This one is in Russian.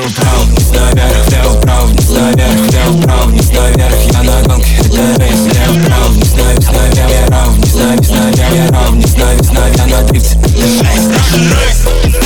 влево-вправо, вниз наверх, влево-вправо, вниз наверх, влево-вправо, вниз наверх. Я на гонке, это рейс. Влево-вправо, вниз наверх, вниз наверх, вниз наверх, вниз наверх, я на дрифте. Это рейс.